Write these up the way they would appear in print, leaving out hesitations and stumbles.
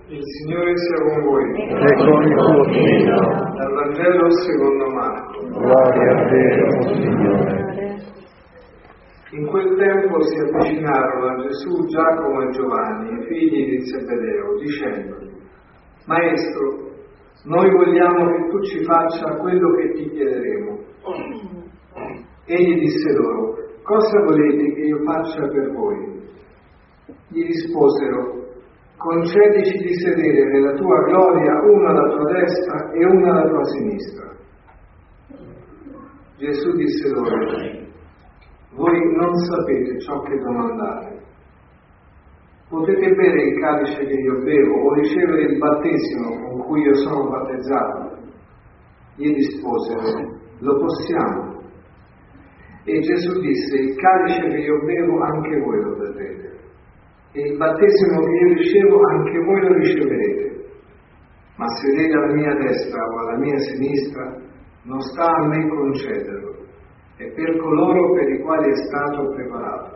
Il Signore sia con voi. E con il tuo Spirito. Dal Vangelo secondo Marco. Gloria a te, o Signore. In quel tempo si avvicinarono a Gesù Giacomo e Giovanni, figli di Zebedeo, dicendo: Maestro, noi vogliamo che tu ci faccia quello che ti chiederemo. Egli disse loro: cosa volete che io faccia per voi? Gli risposero: concedici di sedere nella tua gloria, uno alla tua destra e uno alla tua sinistra. Gesù disse loro: voi non sapete ciò che domandate. Potete bere il calice che io bevo o ricevere il battesimo con cui io sono battezzato? Gli risposero: lo possiamo. E Gesù disse: il calice che io bevo anche voi lo berrete, e il battesimo che io ricevo anche voi lo riceverete. Ma sedere alla mia destra o alla mia sinistra non sta a me concederlo, è per coloro per i quali è stato preparato.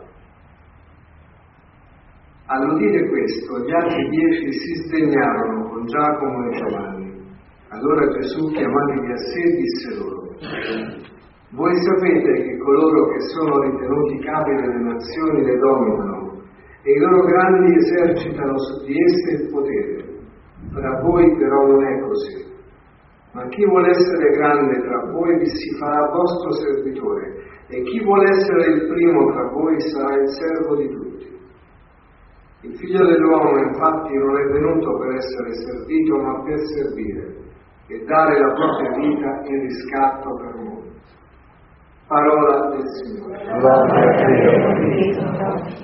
All'udire questo, gli altri 10 si sdegnarono con Giacomo e Giovanni. Allora Gesù, chiamandoli a sé, disse loro: voi sapete che coloro che sono ritenuti capi delle nazioni le dominano, e i loro grandi esercitano su di esse il potere. Tra voi però non è così. Ma chi vuole essere grande tra voi vi si farà vostro servitore, e chi vuole essere il primo tra voi sarà il servo di tutti. Il Figlio dell'uomo infatti non è venuto per essere servito, ma per servire e dare la propria vita in riscatto per molti. Parola del Signore. Gloria a te,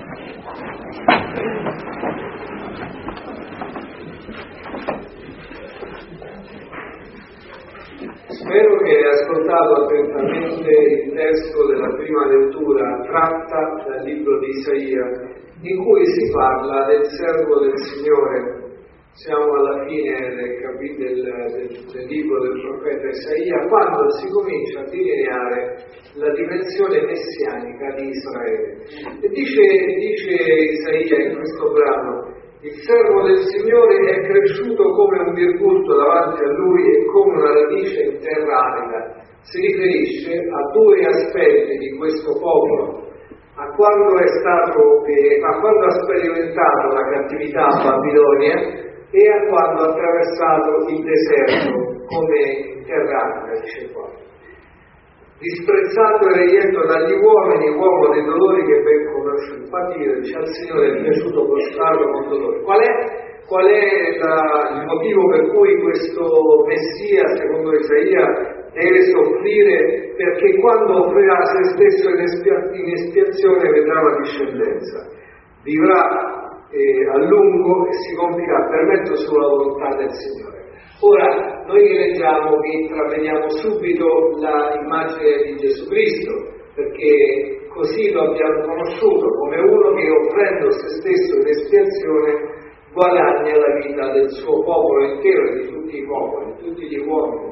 Spero che hai ascoltato attentamente il testo della prima lettura tratta dal libro di Isaia, in cui si parla del servo del Signore. Siamo alla fine del libro del profeta Isaia, quando si comincia a delineare la dimensione messianica di Israele. E dice Isaia in questo brano: il servo del Signore è cresciuto come un virgulto davanti a lui e come una radice in terra arida. Si riferisce a due aspetti di questo popolo: a quando ha sperimentato la cattività a Babilonia e a quando ha attraversato il deserto come in terra arida, dice qua. Disprezzato e reietto dagli uomini, uomo dei dolori che ben conosce il patire, dice: al Signore è piaciuto prostrarlo con dolore. Qual è il motivo per cui questo Messia, secondo Isaia, deve soffrire? Perché quando offrirà se stesso in espiazione vedrà la discendenza, vivrà a lungo e si compirà per mezzo sulla volontà del Signore. Ora, noi leggiamo che intravediamo subito l'immagine di Gesù Cristo, perché così lo abbiamo conosciuto come uno che, offrendo se stesso in espiazione, guadagna la vita del suo popolo intero e di tutti i popoli, di tutti gli uomini.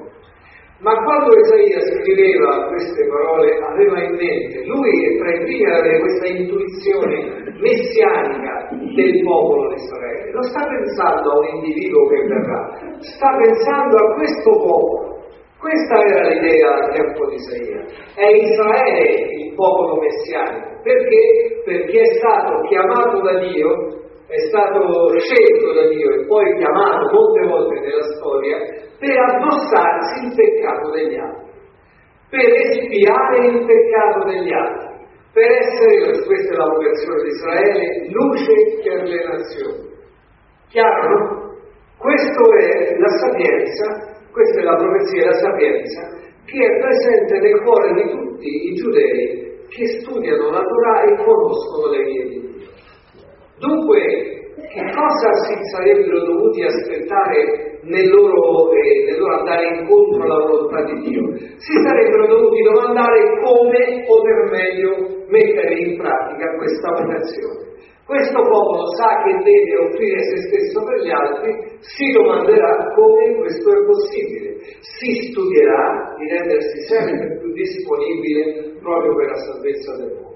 Ma quando Isaia scriveva queste parole aveva in mente, lui è tra i primi ad avere questa intuizione messianica del popolo di Israele. Non sta pensando a un individuo che verrà, sta pensando a questo popolo. Questa era l'idea al tempo di Isaia. È Israele il popolo messianico. Perché? Perché è stato chiamato da Dio, è stato scelto da Dio e poi chiamato molte volte nella storia per addossarsi il peccato degli altri, per espiare il peccato degli altri, per essere, questa è la vocazione di Israele, luce per le nazioni. Chiaro, no? Questa è la sapienza, questa è la profezia e la sapienza che è presente nel cuore di tutti i giudei che studiano la Torah e conoscono le vie di Dio. Dunque, che cosa si sarebbero dovuti aspettare nel loro andare incontro alla volontà di Dio? Si sarebbero dovuti domandare come poter meglio mettere in pratica questa vocazione. Questo popolo sa che deve offrire se stesso per gli altri, si domanderà come questo è possibile, si studierà di rendersi sempre più disponibile proprio per la salvezza del mondo.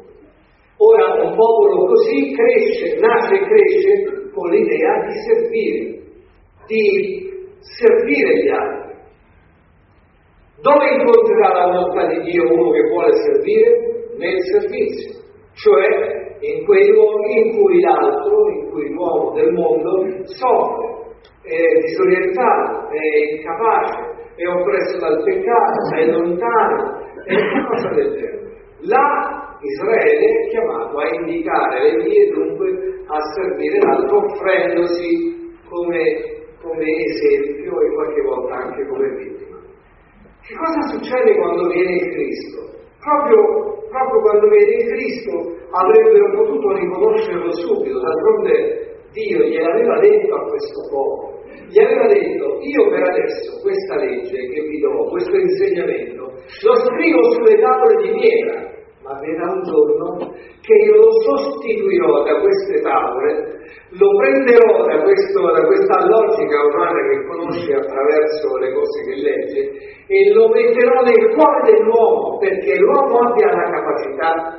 Ora un popolo così nasce e cresce con l'idea di servire, di servire gli altri. Dove incontrerà la volontà di Dio uno che vuole servire? Nel servizio, cioè in quei luoghi in cui l'altro, in cui l'uomo del mondo soffre, è disorientato, è incapace, è oppresso dal peccato, è lontano, è qualcosa del genere. Là Israele è chiamato a indicare le vie, dunque a servire l'altro, offrendosi come esempio e qualche volta anche come vittima. Che cosa succede quando viene il Cristo? Proprio quando viene il Cristo avrebbero potuto riconoscerlo subito, d'altronde Dio gliel'aveva detto a questo popolo, gli aveva detto: io per adesso questa legge che vi do, questo insegnamento, lo scrivo sulle tavole di pietra, ma verrà un giorno che io lo sostituirò da queste tavole, lo prenderò da questa logica umana che conosce attraverso le cose che legge e lo metterò nel cuore dell'uomo, perché l'uomo abbia la capacità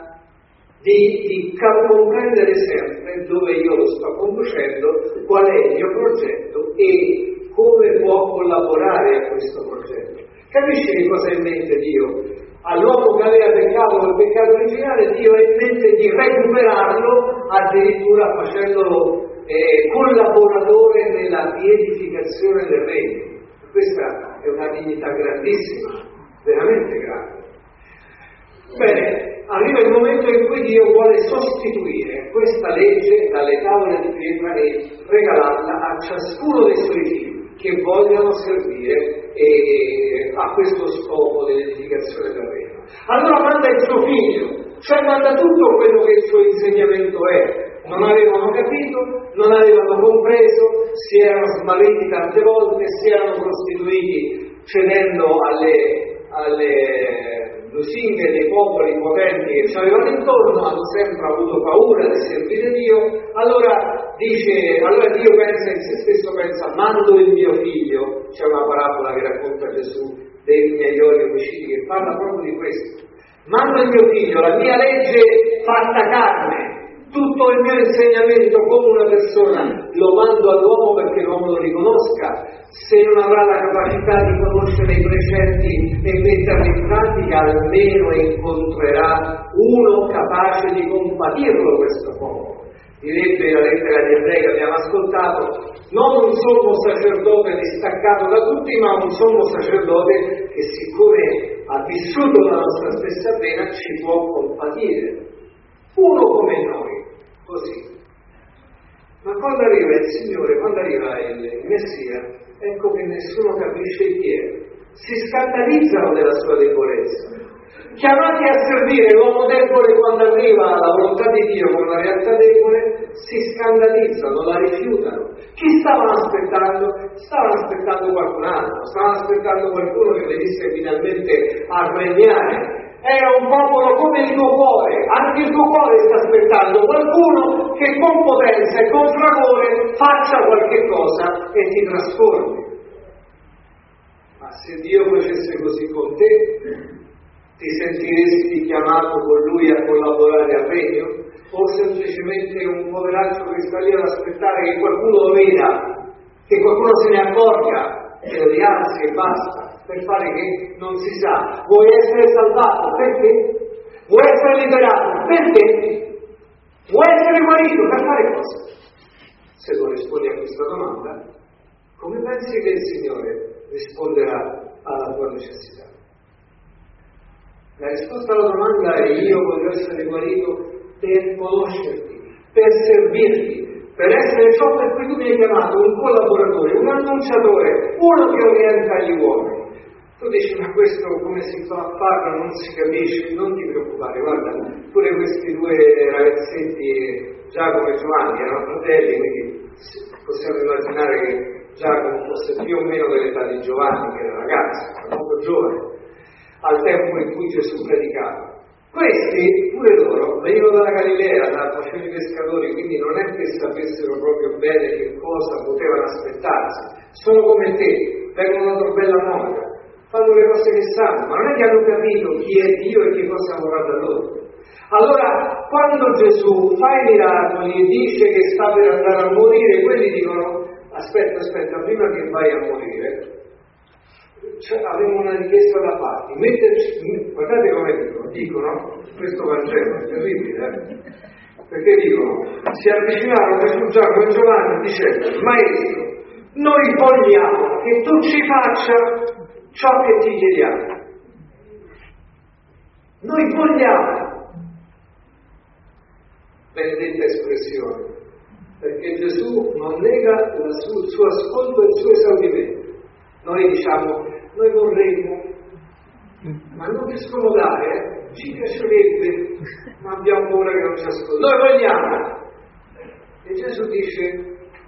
di comprendere sempre dove io lo sto conducendo, qual è il mio progetto e come può collaborare a questo progetto. Capisci che cosa ha in mente Dio? All'uomo che aveva peccato col peccato originale, Dio ha in mente di recuperarlo, addirittura facendolo collaboratore nella edificazione del regno. Questa è una dignità grandissima, veramente grande. Bene, arriva il momento in cui Dio vuole sostituire questa legge dalle tavole di pietra e regalarla a ciascuno dei suoi figli che vogliono servire a questo scopo dell'edificazione del regno. Allora manda il suo figlio, cioè manda tutto quello che il suo insegnamento è. Non avevano capito, non avevano compreso, si erano smarriti tante volte, si erano prostituiti cedendo alle lusinghe dei popoli potenti che ci avevano intorno, hanno sempre avuto paura di servire Dio. Allora Dio pensa in se stesso, mando il mio figlio. C'è una parabola che racconta Gesù dei migliori omicidi che parla proprio di questo. Mando il mio figlio, la mia legge fatta carne, tutto il mio insegnamento come una persona lo mando all'uomo perché l'uomo lo riconosca. Se non avrà la capacità di conoscere i precetti e metterli in pratica, almeno incontrerà uno capace di compatirlo questo popolo. Direbbe la lettera agli Ebrei che abbiamo ascoltato, non un sommo sacerdote distaccato da tutti, ma un sommo sacerdote che, siccome ha vissuto la nostra stessa pena, ci può compatire. Uno come noi, così. Ma quando arriva il Signore, quando arriva il Messia, ecco che nessuno capisce chi è. Si scandalizzano della sua debolezza. Chiamati a servire l'uomo debole, quando arriva la volontà di Dio con una realtà debole, si scandalizzano, la rifiutano. Chi stavano aspettando? Stavano aspettando qualcun altro, stavano aspettando qualcuno che venisse finalmente a regnare. Era un popolo come il tuo cuore, anche il tuo cuore sta aspettando qualcuno che con potenza e con fragore faccia qualche cosa e ti trasformi. Ma se Dio facesse così con te, ti sentiresti chiamato con Lui a collaborare al regno? O semplicemente un poveraccio che sta lì ad aspettare che qualcuno lo veda, che qualcuno se ne accorga, che lo rialzi e basta? Per fare che non si sa. Vuoi essere salvato? Perché? Vuoi essere liberato? Perché? Vuoi essere guarito? Per fare cosa? Se non rispondi a questa domanda, come pensi che il Signore risponderà alla tua necessità? La risposta alla domanda è: io voglio essere guarito per conoscerti, per servirti, per essere ciò per cui tu mi hai chiamato, un collaboratore, un annunciatore, uno che orienta gli uomini. Tu dici: ma questo come si fa a farlo? Non si capisce. Non ti preoccupare, guarda, pure questi due ragazzetti, Giacomo e Giovanni, erano fratelli, quindi possiamo immaginare che Giacomo fosse più o meno dell'età di Giovanni, che era ragazzo, era molto giovane, al tempo in cui Gesù predicava. Questi, pure loro, venivano dalla Galilea, facevano i pescatori, quindi non è che sapessero proprio bene che cosa potevano aspettarsi. Sono come te, vengono da tua bella moda, fanno le cose che sanno, ma non è che hanno capito chi è Dio e che cosa vorrà da loro. Allora, quando Gesù fa i miracoli e dice che sta per andare a morire, quelli dicono: aspetta, prima che vai a morire, avevo una richiesta da farti, guardate come dicono, questo Vangelo è terribile, perché dicono, si avvicinarono Gesù, Giacomo e Giovanni dicendo, Maestro, noi vogliamo che tu ci faccia ciò che ti chiediamo. Noi vogliamo. Benedetta espressione, perché Gesù non nega il suo ascolto e il suo esaudimento. Noi diciamo, noi vorremmo, ma non ti scomodare, ci piacerebbe, ma abbiamo paura che non ci ascolti. Noi vogliamo. E Gesù dice,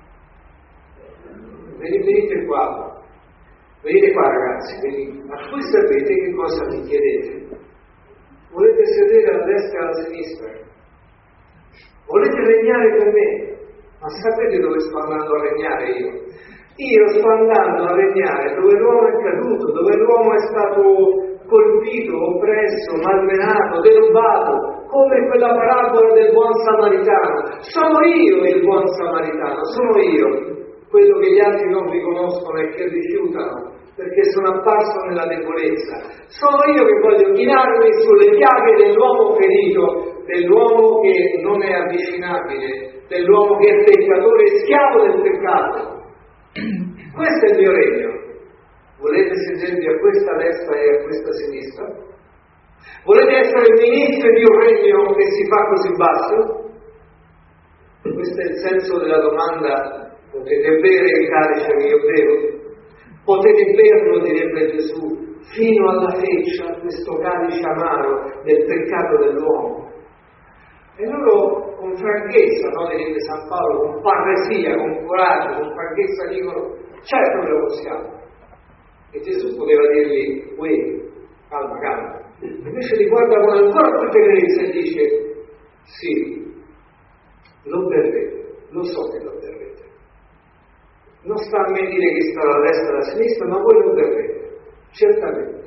venite qua ragazzi, venite. Ma voi sapete che cosa mi chiedete? Volete sedere alla destra e alla sinistra? Volete regnare per me? Ma sapete dove sto andando a regnare io? Io sto andando a regnare dove l'uomo è caduto, dove l'uomo è stato colpito, oppresso, malmenato, derubato, come quella parabola del buon samaritano. Sono io il buon samaritano, sono io quello che gli altri non riconoscono e che rifiutano, perché sono apparso nella debolezza. Sono io che voglio chinarmi sulle piaghe dell'uomo ferito, dell'uomo che non è avvicinabile, dell'uomo che è peccatore e schiavo del peccato. Questo è il mio regno. Volete sedervi a questa destra e a questa sinistra? Volete essere ministri di un regno che si fa così basso? Questo è il senso della domanda. Potete bere il calice che io bevo? Potete berlo, direbbe Gesù, fino alla feccia, questo calice amaro del peccato dell'uomo. E loro con franchezza, no, direbbe San Paolo, con parresia, con coraggio, con franchezza dicono, certo che lo possiamo. E Gesù poteva dirgli, calma. Invece li guarda con ancora più tenerezza e dice, sì, lo berrete, lo so che lo berrete. Non sta a me dire chi sta alla destra e alla sinistra, ma voi lo berrete, certamente.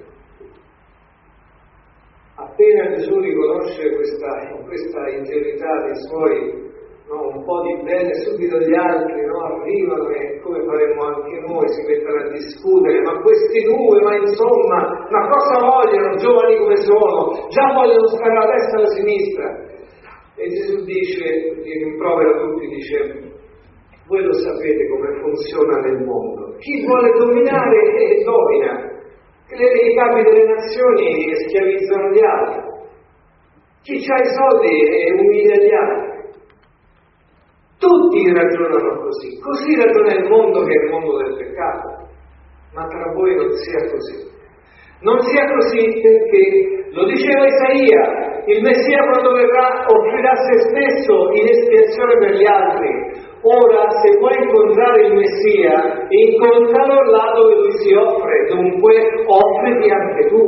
Appena Gesù riconosce questa ingenuità dei suoi, no, un po' di bene, subito gli altri arrivano e come faremmo anche noi, si mettono a discutere, ma questi due, ma insomma, ma cosa vogliono, giovani come sono, già vogliono stare alla destra e alla sinistra. E Gesù dice, li rimprovera tutti, dice, voi lo sapete come funziona nel mondo. Chi vuole dominare domina. I capi delle nazioni schiavizzano gli altri. Chi ha i soldi umilia gli altri. Tutti ragionano così. Così ragiona il mondo, che è il mondo del peccato. Ma tra voi non sia così. Non sia così perché, lo diceva Isaia, il Messia quando verrà offrirà se stesso in espiazione per gli altri. Ora, se vuoi incontrare il Messia, incontralo là dove lui si offre, dunque offriti anche tu.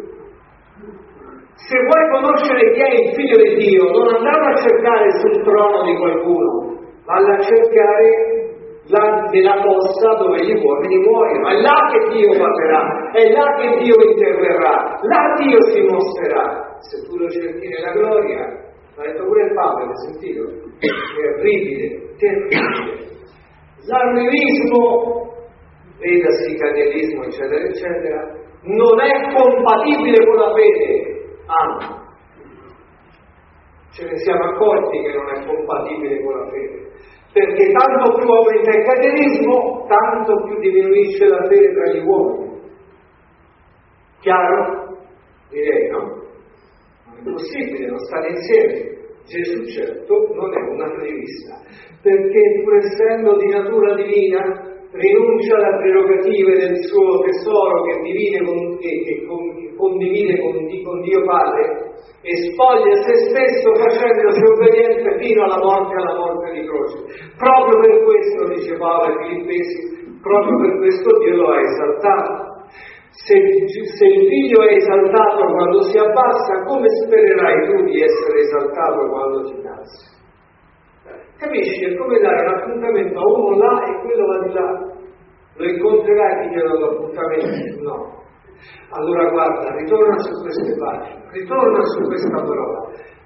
Se vuoi conoscere chi è il Figlio di Dio, non andarlo a cercare sul trono di qualcuno, ma a cercare là nella fossa dove gli uomini muoiono. È là che Dio parlerà, è là che Dio interverrà, là Dio si mostrerà. Se tu lo cerchi nella gloria, l'ha detto pure il Papa, l'hai sentito? Terribile. L'arrivismo, vedasi canielismo, eccetera, eccetera, non è compatibile con la fede. Ce ne siamo accorti che non è compatibile con la fede, perché tanto più aumenta il canielismo, tanto più diminuisce la fede tra gli uomini. Chiaro? Direi no? Non è possibile, non stare insieme. Gesù certo non è una rivista, perché pur essendo di natura divina rinuncia alle prerogative del suo tesoro che condivide con Dio Padre e spoglia se stesso facendosi obbediente fino alla morte di croce. Proprio per questo, dice Paolo ai Filippesi, proprio per questo Dio lo ha esaltato. Se il Figlio è esaltato quando si abbassa, come spererai tu di essere esaltato quando ti innalzi? Capisci? È come dare un appuntamento a uno là e quello va di là. Lo incontrerai chi ti ha dato l'appuntamento? No. Allora guarda, ritorna su queste pagine, ritorna su questa parola.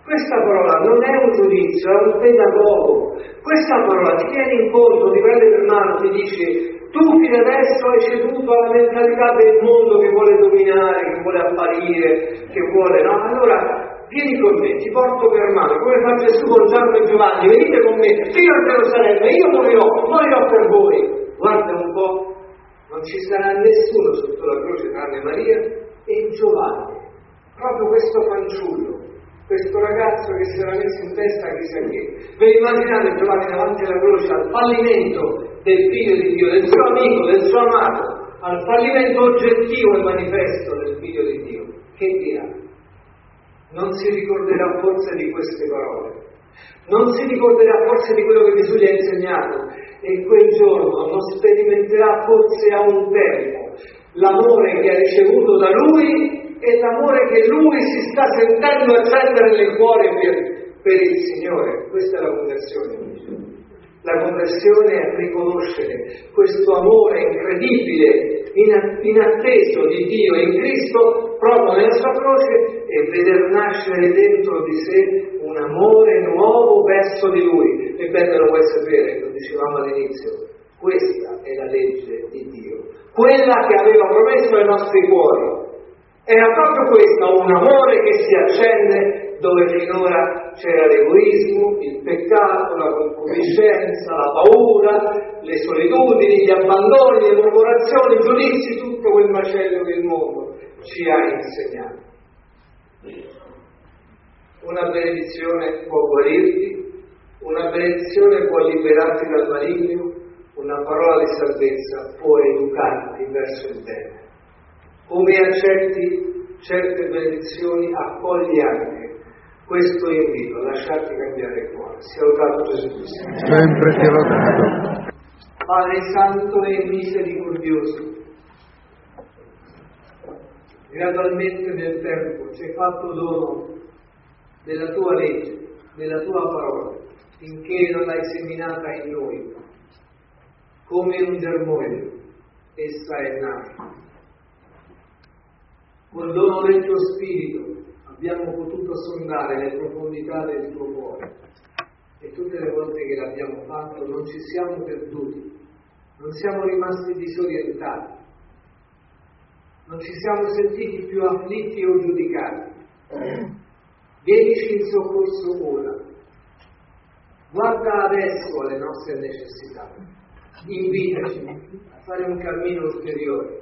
Questa parola non è un giudizio, è un pedagogo. Questa parola ti viene incontro, ti prende per mano, ti dice: tu fino adesso hai ceduto alla mentalità del mondo che vuole dominare, che vuole apparire, che vuole, no? Allora vieni con me, ti porto per mano, come fa Gesù con Giacomo e Giovanni, venite con me, fino a Gerusalemme, io morirò per voi. Guarda un po', non ci sarà nessuno sotto la croce tranne Maria e Giovanni, proprio questo fanciullo, questo ragazzo che si era messo in testa chissà che. Ve immaginate Giovanni davanti alla croce al fallimento del figlio di Dio, del suo amico, del suo amato, al fallimento oggettivo e manifesto del figlio di Dio? Che dirà? Non si ricorderà forse di queste parole, non si ricorderà forse di quello che Gesù gli ha insegnato, e quel giorno non sperimenterà forse a un tempo l'amore che ha ricevuto da Lui e l'amore che Lui si sta sentendo accendere nel cuore per il Signore. Questa è la conversione. La conversione è riconoscere questo amore incredibile, inatteso di Dio in Cristo, proprio nella sua croce, e veder nascere dentro di sé un amore nuovo verso di Lui. Ebbene, lo vuoi sapere, lo dicevamo all'inizio, questa è la legge di Dio, quella che aveva promesso ai nostri cuori. Era proprio questo, un amore che si accende dove finora c'era l'egoismo, il peccato, la concupiscenza, la paura, le solitudini, gli abbandoni, le murmurazioni, i giudizi, tutto quel macello che il mondo ci ha insegnato. Una benedizione può guarirti, una benedizione può liberarti dal maligno, una parola di salvezza può educarti verso il bene. Come accetti certe benedizioni, accogli anche questo invito a lasciarti cambiare il cuore. Sia lodato Gesù Cristo. Sempre sia lodato. Padre Santo e misericordioso, gradualmente nel tempo ci hai fatto dono della tua legge, della tua parola, finché non l'hai seminata in noi. Come un germoglio, essa è nata. Col dono del tuo Spirito abbiamo potuto sondare le profondità del tuo cuore, e tutte le volte che l'abbiamo fatto non ci siamo perduti, non siamo rimasti disorientati, non ci siamo sentiti più afflitti o giudicati. Vienici in soccorso ora, guarda adesso alle nostre necessità, invitaci a fare un cammino ulteriore.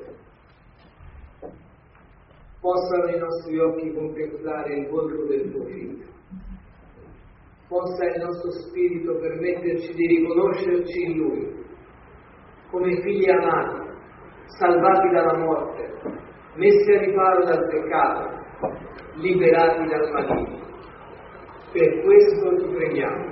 Possano i nostri occhi contemplare il volto del tuo Figlio, possa il nostro spirito permetterci di riconoscerci in Lui come figli amati, salvati dalla morte, messi a riparo dal peccato, liberati dal maligno. Per questo ti preghiamo.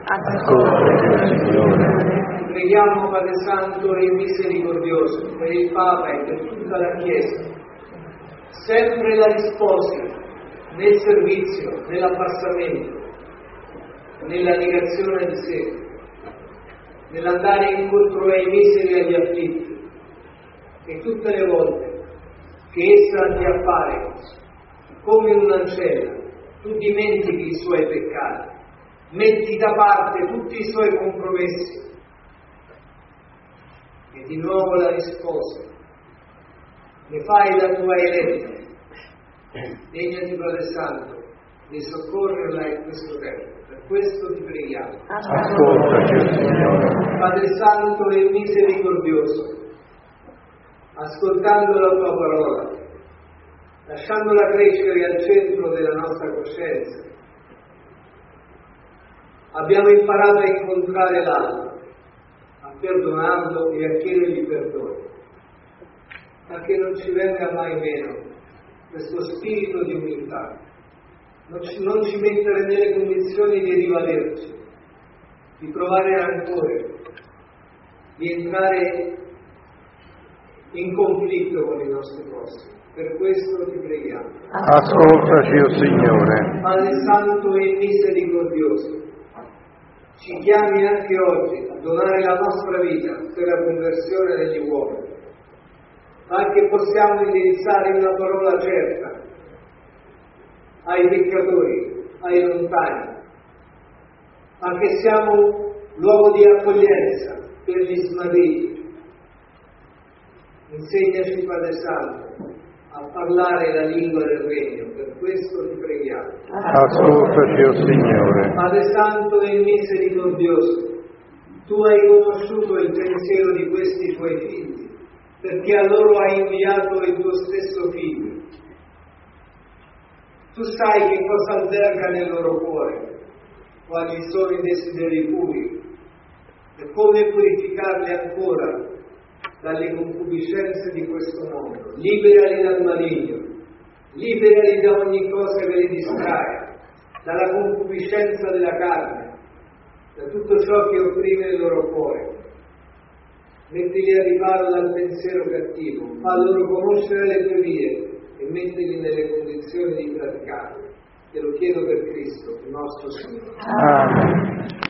Ti preghiamo, Padre Santo e misericordioso, per il Papa e per tutta la Chiesa. Sempre la risposi nel servizio, nell'abbassamento, nella negazione di sé, nell'andare incontro ai miseri e agli afflitti, e tutte le volte che essa ti appare come un'ancella, tu dimentichi i suoi peccati, metti da parte tutti i suoi compromessi e di nuovo la risposi. Ne fai la tua eletta, degnati, Padre Santo, di soccorrerla in questo tempo. Per questo ti preghiamo. Ascoltaci, Signore. Padre Santo e misericordioso, ascoltando la tua parola, lasciandola crescere al centro della nostra coscienza, abbiamo imparato a incontrare l'altro, a perdonarlo e a chiedergli perdono, ma che non ci venga mai meno questo spirito di umiltà, non ci mettere nelle condizioni di rivalerci, di provare rancore, di entrare in conflitto con i nostri prossimi. Per questo ti preghiamo. Ascoltaci, o Signore. Padre Santo e misericordioso, ci chiami anche oggi a donare la nostra vita per la conversione degli uomini, ma che possiamo indirizzare una parola certa ai peccatori, ai lontani, ma che siamo luogo di accoglienza per gli smarriti. Insegnaci, Padre Santo, a parlare la lingua del Regno, per questo ti preghiamo. Ascoltaci, o Signore. Padre Santo e misericordioso, tu hai conosciuto il pensiero di questi tuoi figli, perché a loro hai inviato il tuo stesso Figlio. Tu sai che cosa alberga nel loro cuore, quali sono i desideri puri, e come purificarli ancora dalle concupiscenze di questo mondo. Liberali dal maligno, liberali da ogni cosa che li distrae, dalla concupiscenza della carne, da tutto ciò che opprime il loro cuore. Mettili a riparo dal pensiero cattivo, fa loro conoscere le tue vie e mettili nelle condizioni di praticarle. Te lo chiedo per Cristo, il nostro Signore. Amen.